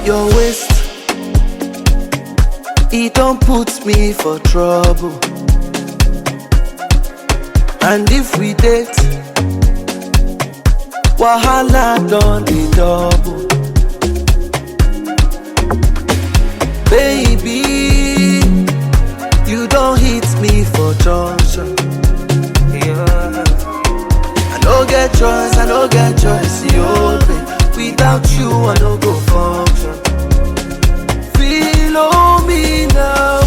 Your waist, it don't put me for trouble. And if we date, wahala done the double. Baby, you don't hit me for junction. I don't get choice, yo, babe. Without you, I don't go function. Feel on me now,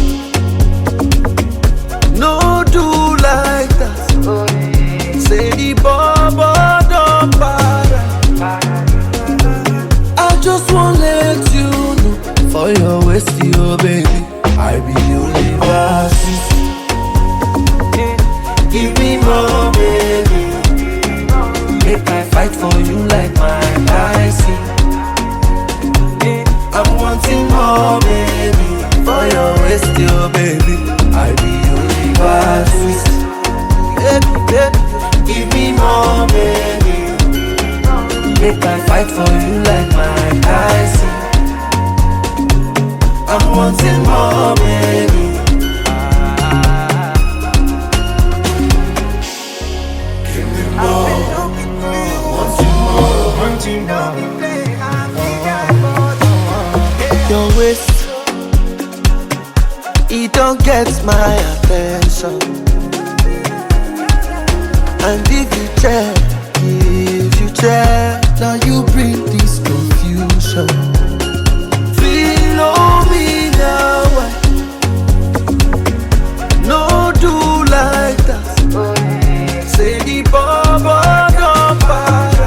no do like that. Say the baba don't para. I just wanna let you know, for your waist, yo, baby, I be the universe. Give me more, baby. Make I fight for you like my icy. I'm wanting more, baby. For your waist, yo, baby, I be universe. Give me more, baby. Make I fight for you like my icy. I'm wanting more, baby. Give me more. Wanting more. Your waist, it don't get my attention. And if you check, now you bring this confusion. Feel on me now, no do like that. Say the baba don't para.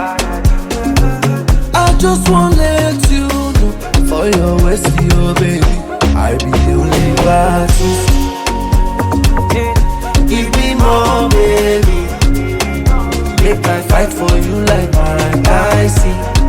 I just wanna let you know, for your waist, yo, baby, I be the universe. Give me more, baby. Make I fight for you like my icy.